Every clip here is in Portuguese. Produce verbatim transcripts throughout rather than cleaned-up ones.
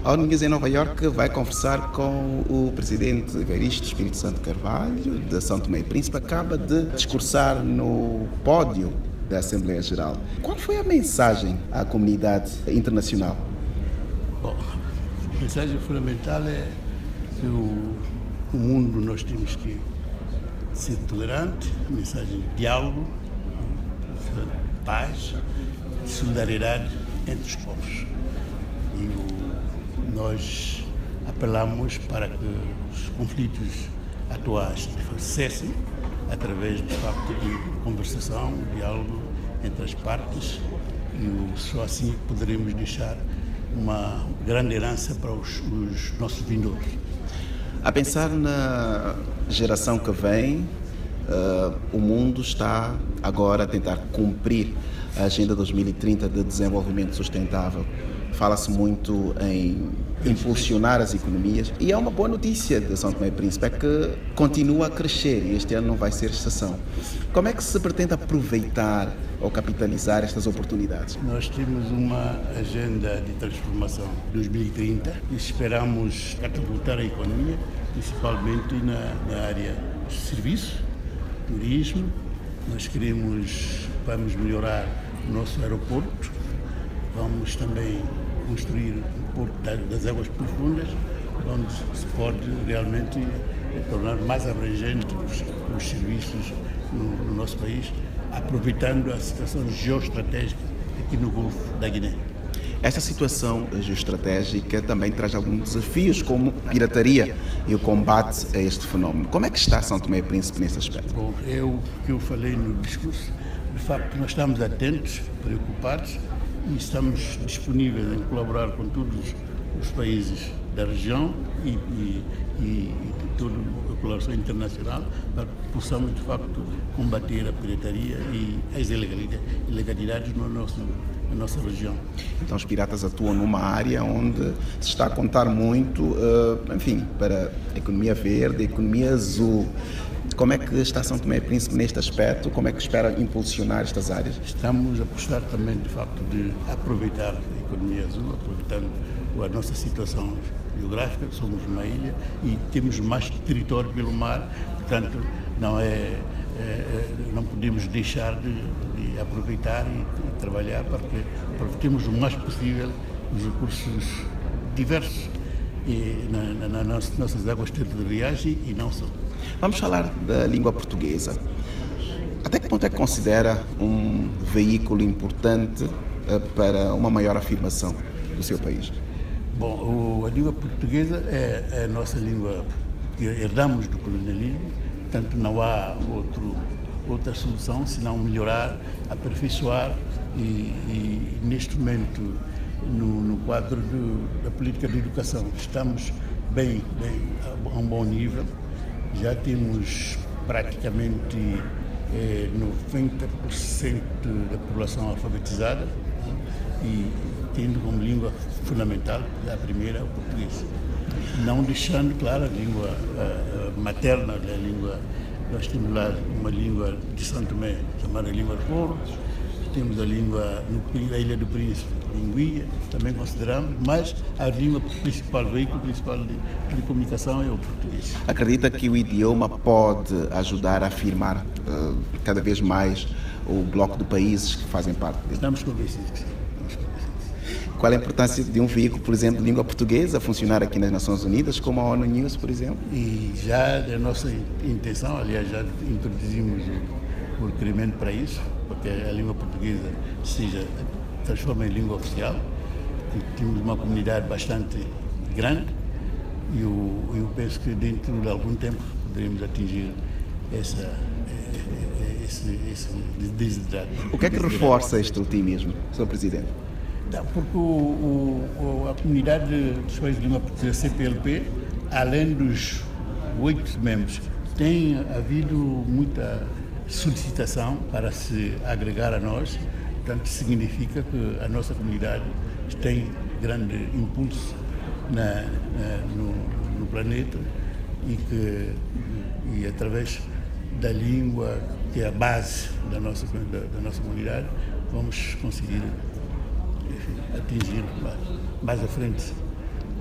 A ONU News em Nova Iorque vai conversar com o presidente Evaristo Espírito Santo Carvalho, de São Tomé e Príncipe. Acaba de discursar no pódio da Assembleia Geral. Qual foi a mensagem à comunidade internacional? Bom, a mensagem fundamental é que o, o mundo nós temos que ser tolerante, a mensagem de diálogo, de paz, de solidariedade entre os povos. E o, nós apelamos para que os conflitos atuais cessem através, de facto, de conversação, diálogo entre as partes, e só assim poderemos deixar uma grande herança para os, os nossos vindouros. A pensar na geração que vem, uh, o mundo está agora a tentar cumprir a Agenda dois mil e trinta de Desenvolvimento Sustentável. Fala-se muito em impulsionar as economias e é uma boa notícia de São Tomé e Príncipe, é que continua a crescer e este ano não vai ser exceção. Como é que se pretende aproveitar ou capitalizar estas oportunidades? Nós temos uma agenda de transformação dois mil e trinta e esperamos catapultar a economia, principalmente na, na área de serviços, turismo. Nós queremos, vamos melhorar o nosso aeroporto, vamos também construir um porto das águas profundas, onde se pode realmente tornar mais abrangente os, os serviços no, no nosso país, aproveitando a situação geoestratégica aqui no Golfo da Guiné. Esta situação geoestratégica também traz alguns desafios, como a pirataria e o combate a este fenómeno. Como é que está São Tomé e Príncipe nesse aspecto? Bom, é o que eu falei no discurso. De facto, nós estamos atentos, preocupados, e estamos disponíveis em colaborar com todos os países da região e, e, e, e toda a colaboração internacional para que possamos, de facto, combater a pirataria e as ilegalidades no nosso, na nossa região. Então os piratas atuam numa área onde se está a contar muito, enfim, para a economia verde, a economia azul. Como é que está São Tomé e Príncipe neste aspecto? Como é que espera impulsionar estas áreas? Estamos a apostar também, de facto, de aproveitar a economia azul, aproveitando a nossa situação geográfica, somos uma ilha e temos mais território pelo mar, portanto, não, é, é, não podemos deixar de, de aproveitar e, e trabalhar para que aproveitemos o mais possível os recursos diversos e, na, na, nas nossas águas territoriais e, e não só. Vamos falar da língua portuguesa. Até que ponto é que considera um veículo importante uh, para uma maior afirmação do seu país? Bom, o, a língua portuguesa é, é a nossa língua que herdamos do colonialismo, portanto não há outro, outra solução senão melhorar, aperfeiçoar e, e neste momento, no, no quadro do, da política de educação, estamos bem, bem a um bom nível. Já temos praticamente eh, noventa por cento da população alfabetizada, né? E tendo como língua fundamental a primeira o português. Não deixando, claro, a língua a, a materna, a língua, nós temos lá uma língua de São Tomé chamada língua de Coro, temos a língua no, na Ilha do Príncipe, Linguia, também consideramos, mas a língua principal, o veículo principal de, de comunicação é o português. Acredita que o idioma pode ajudar a afirmar uh, cada vez mais o bloco de países que fazem parte dele? Estamos convencidos que sim. Qual a importância de um veículo, por exemplo, de língua portuguesa, funcionar aqui nas Nações Unidas, como a ONU News, por exemplo? E já é nossa intenção, aliás, já introduzimos o, o requerimento para isso, porque a língua portuguesa seja transforma em língua oficial. Temos uma comunidade bastante grande e eu, eu penso que dentro de algum tempo poderemos atingir essa, esse, esse desidrato. O que é que reforça este otimismo, senhor Presidente? Porque o, o, a comunidade dos países de língua portuguesa, C P L P, além dos oito membros, tem havido muita solicitação para se agregar a nós. Portanto, significa que a nossa comunidade tem grande impulso na, na, no, no planeta e que, e através da língua, que é a base da nossa, da, da nossa comunidade, vamos conseguir, enfim, atingir mais, mais à frente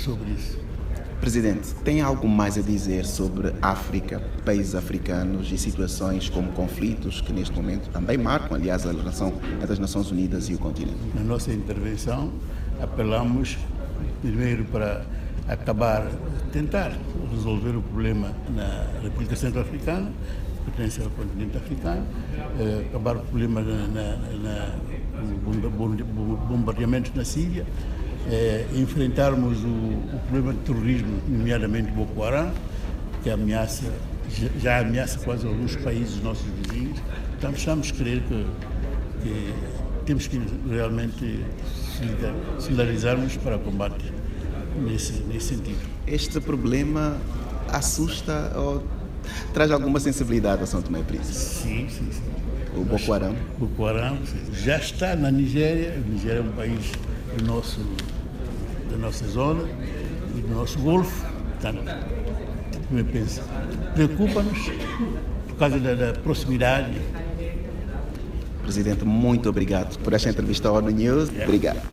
sobre isso. Presidente, tem algo mais a dizer sobre África, países africanos e situações como conflitos que neste momento também marcam, aliás, a relação entre as Nações Unidas e o continente? Na nossa intervenção, apelamos primeiro para acabar, tentar resolver o problema na República Centro-Africana, que pertence ao continente africano, eh, acabar o problema na, na, na bombardeamentos na Síria, eh, enfrentarmos o, o problema de terrorismo, nomeadamente Boko Haram, que ameaça, já, já ameaça quase alguns países nossos vizinhos. Então, precisamos crer que, que temos que realmente solidarizarmos para o combate nesse, nesse sentido. Este problema assusta ou traz alguma sensibilidade a São Tomé e Príncipe? Sim, sim, sim. O Boko Haram? O Boko Haram já está na Nigéria. A Nigéria é um país do nosso, da nossa zona e do nosso Golfo. Portanto, como eu penso, preocupa-nos por causa da, da proximidade. Presidente, muito obrigado por esta entrevista ao ONU News. Obrigado.